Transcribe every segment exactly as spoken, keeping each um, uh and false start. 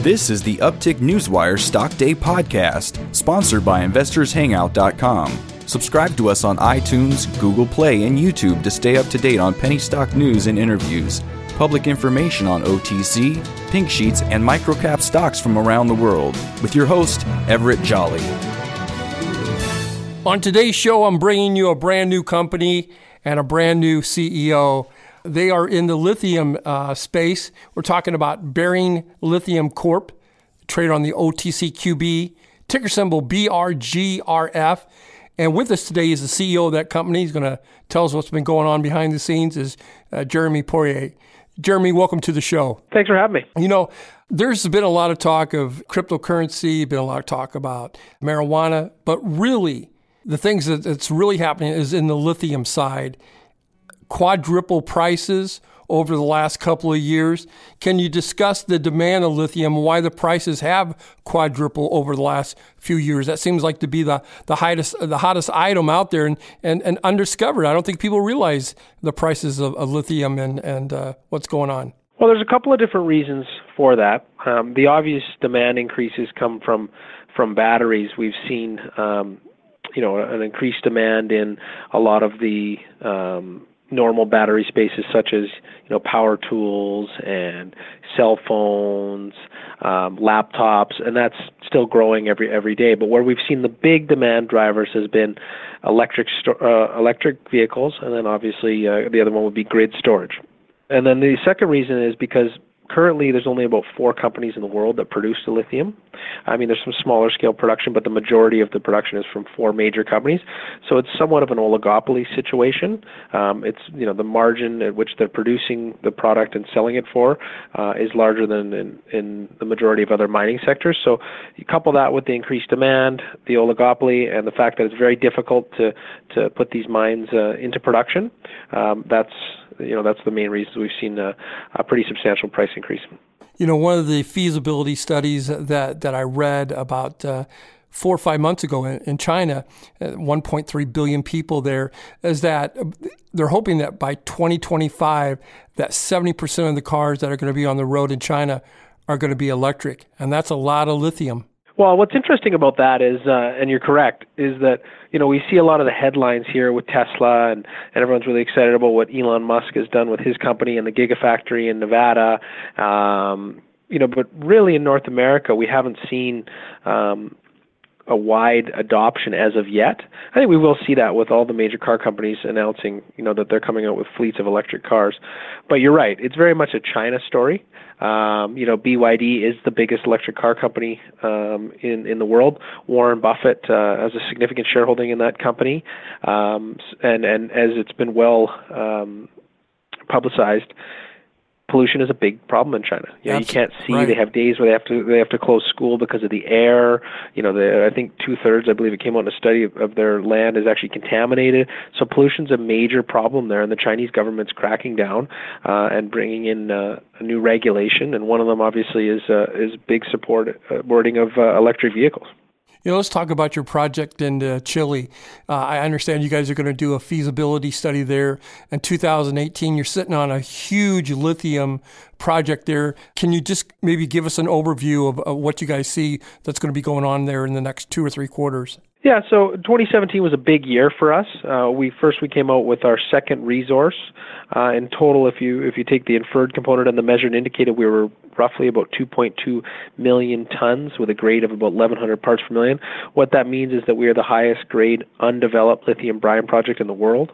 This is the Uptick Newswire Stock Day podcast, sponsored by investors hangout dot com. Subscribe to us on iTunes, Google Play, and YouTube to stay up to date on penny stock news and interviews, public information on O T C, pink sheets, and microcap stocks from around the world. With your host, Everett Jolly. On today's show, I'm bringing you a brand new company and a brand new C E O. They are in the lithium uh, space. We're talking about Bearing Lithium Corp, traded on the O T C Q B, ticker symbol B R G R F. And with us today is the C E O of that company. He's going to tell us what's been going on behind the scenes, is uh, Jeremy Poirier. Jeremy, welcome to the show. Thanks for having me. You know, there's been a lot of talk of cryptocurrency, been a lot of talk about marijuana, but really the things that, that's really happening is in the lithium side. Quadruple prices over the last couple of years. Can you discuss the demand of lithium, why the prices have quadrupled over the last few years? That seems like to be the, the hottest the hottest item out there and, and, and undiscovered. I don't think people realize the prices of, of lithium and, and uh, what's going on. Well, there's a couple of different reasons for that. Um, the obvious demand increases come from from batteries. We've seen um, you know, an increased demand in a lot of the um, normal battery spaces, such as you know power tools and cell phones, um, laptops, and that's still growing every every day. But where we've seen the big demand drivers has been electric sto- uh, electric vehicles, and then obviously uh, the other one would be grid storage. And then the second reason is because currently there's only about four companies in the world that produce the lithium. I mean, there's some smaller scale production, but the majority of the production is from four major companies. So it's somewhat of an oligopoly situation. Um, it's, you know, the margin at which they're producing the product and selling it for uh, is larger than in, in the majority of other mining sectors. So you couple that with the increased demand, the oligopoly, and the fact that it's very difficult to, to put these mines uh, into production. Um, that's You know, that's the main reason we've seen a, a pretty substantial price increase. You know, one of the feasibility studies that, that I read about uh, four or five months ago in, in China, uh, one point three billion people there, is that they're hoping that by twenty twenty-five, that seventy percent of the cars that are going to be on the road in China are going to be electric. And that's a lot of lithium. Well, what's interesting about that is, uh, and you're correct, is that, you know, we see a lot of the headlines here with Tesla, and, and everyone's really excited about what Elon Musk has done with his company and the Gigafactory in Nevada. Um, you know, but really in North America, we haven't seen um, a wide adoption as of yet. I think we will see that with all the major car companies announcing, you know, that they're coming out with fleets of electric cars. But you're right, it's very much a China story. Um, you know, B Y D is the biggest electric car company um, in, in the world. Warren Buffett uh, has a significant shareholding in that company. Um, and, and as it's been well um, publicized, pollution is a big problem in China. You know, you can't see. Right. They have days where they have to they have to close school because of the air. You know, the, I think two thirds, I believe it came out in a study of, of their land is actually contaminated. So pollution's a major problem there, and the Chinese government's cracking down uh, and bringing in uh, a new regulation. And one of them, obviously, is uh, is big support uh, wording of uh, electric vehicles. You know, let's talk about your project in uh, Chile. Uh, I understand you guys are going to do a feasibility study there in two thousand eighteen. You're sitting on a huge lithium project there. Can you just maybe give us an overview of, of what you guys see that's going to be going on there in the next two or three quarters? Yeah, so twenty seventeen was a big year for us. Uh, we first we came out with our second resource. Uh, in total, if you if you take the inferred component and the measured and indicated, we were roughly about two point two million tons with a grade of about eleven hundred parts per million. What that means is that we are the highest grade undeveloped lithium brine project in the world.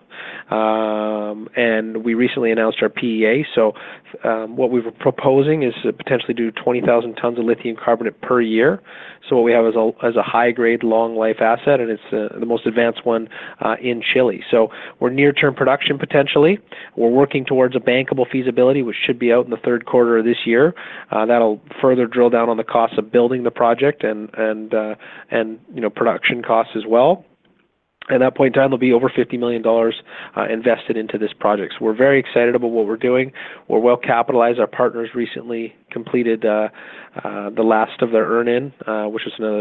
Um, and we recently announced our P E A. So um, what we were proposing is to potentially do twenty thousand tons of lithium carbonate per year. So what we have is a, as a high-grade, long-life asset, and it's uh, the most advanced one uh, in Chile. So we're near-term production potentially. We're working towards a bankable feasibility, which should be out in the third quarter of this year. Uh, that'll further drill down on the costs of building the project and and uh, and you know production costs as well. At that point in time, there'll be over fifty million dollars uh, invested into this project. So we're very excited about what we're doing. We're well capitalized. Our partners recently completed uh, uh, the last of their earn-in, uh, which was another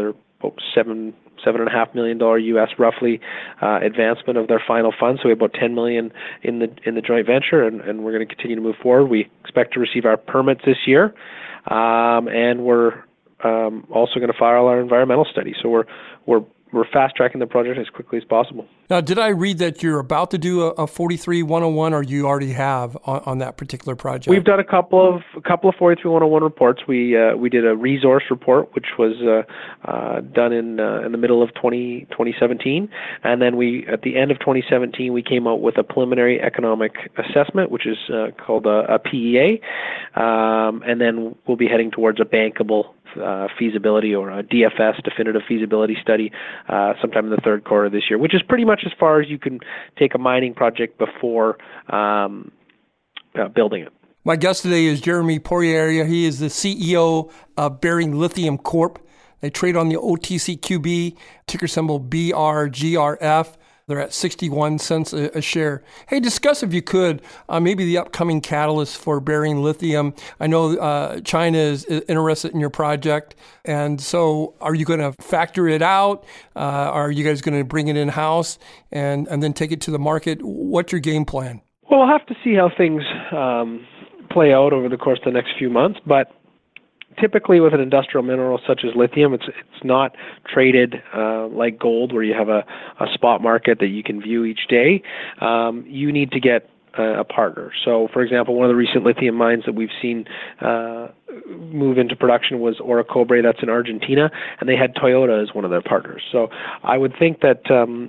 oh, seven seven and a half million dollar U S roughly uh, advancement of their final fund. So we have about ten million in the in the joint venture, and, and we're going to continue to move forward. We expect to receive our permits this year, um, and we're um, also going to file our environmental study. So we're we're we're fast tracking the project as quickly as possible. Now, did I read that you're about to do a, a forty-three one oh one, or you already have on, on that particular project? We've done a couple of a couple of forty-three one oh one reports. We uh, we did a resource report, which was uh, uh, done in uh, in the middle of twenty seventeen, and then we at the end of twenty seventeen we came out with a preliminary economic assessment, which is uh, called a, a P E A, um, and then we'll be heading towards a bankable Uh, feasibility or a D F S, definitive feasibility study, uh, sometime in the third quarter of this year, which is pretty much as far as you can take a mining project before um, uh, building it. My guest today is Jeremy Poirier. He is the C E O of Bearing Lithium Corp. They trade on the O T C Q B, ticker symbol B R G R F. They're at sixty-one cents a, a share. Hey, discuss, if you could, uh, maybe the upcoming catalyst for Bearing Lithium. I know uh, China is interested in your project. And so are you going to factor it out? Uh, are you guys going to bring it in-house and, and then take it to the market? What's your game plan? Well, we'll have to see how things um, play out over the course of the next few months. But typically with an industrial mineral such as lithium, it's it's not traded uh, like gold, where you have a, a spot market that you can view each day. Um, you need to get a, a partner. So, for example, one of the recent lithium mines that we've seen uh, move into production was Orocobre, that's in Argentina, and they had Toyota as one of their partners. So I would think that um,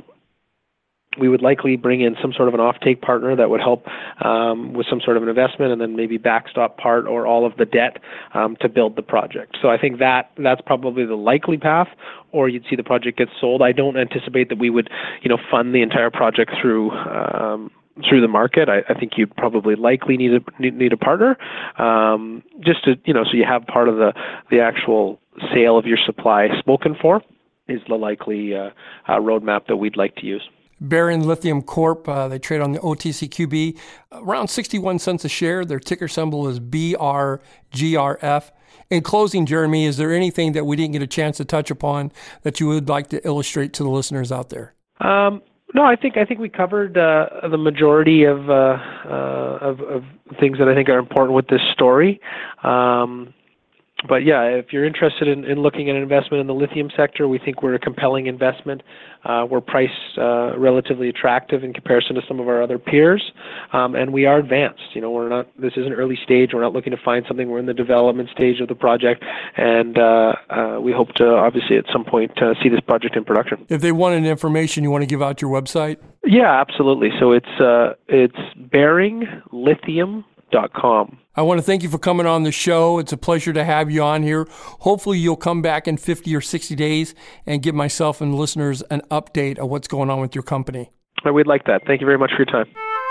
we would likely bring in some sort of an offtake partner that would help um, with some sort of an investment, and then maybe backstop part or all of the debt um, to build the project. So I think that that's probably the likely path, or you'd see the project get sold. I don't anticipate that we would, you know, fund the entire project through um, through the market. I, I think you'd probably likely need a need, need a partner, um, just to, you know, so you have part of the the actual sale of your supply spoken for is the likely uh, uh, roadmap that we'd like to use. Bearing Lithium Corp, uh, they trade on the O T C Q B, around sixty-one cents a share. Their ticker symbol is B R G R F. In closing, Jeremy, is there anything that we didn't get a chance to touch upon that you would like to illustrate to the listeners out there? Um, no, I think I think we covered uh, the majority of, uh, uh, of of things that I think are important with this story. Um, But yeah, if you're interested in, in looking at an investment in the lithium sector, we think we're a compelling investment. Uh, we're priced uh, relatively attractive in comparison to some of our other peers, um, and we are advanced. You know, we're not. This isn't early stage. We're not looking to find something. We're in the development stage of the project, and uh, uh, we hope to obviously at some point uh, see this project in production. If they wanted information, you want to give out your website? Yeah, absolutely. So it's uh, it's bearing lithium dot com. I want to thank you for coming on the show. It's a pleasure to have you on here. Hopefully you'll come back in fifty or sixty days and give myself and listeners an update of what's going on with your company. We'd like that. Thank you very much for your time.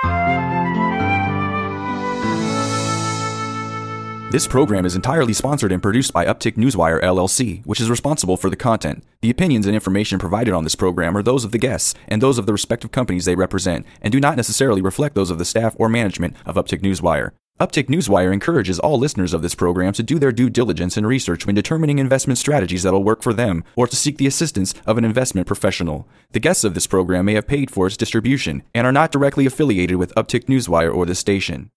This program is entirely sponsored and produced by Uptick Newswire, L L C, which is responsible for the content. The opinions and information provided on this program are those of the guests and those of the respective companies they represent, and do not necessarily reflect those of the staff or management of Uptick Newswire. Uptick Newswire encourages all listeners of this program to do their due diligence and research when determining investment strategies that will work for them, or to seek the assistance of an investment professional. The guests of this program may have paid for its distribution and are not directly affiliated with Uptick Newswire or this station.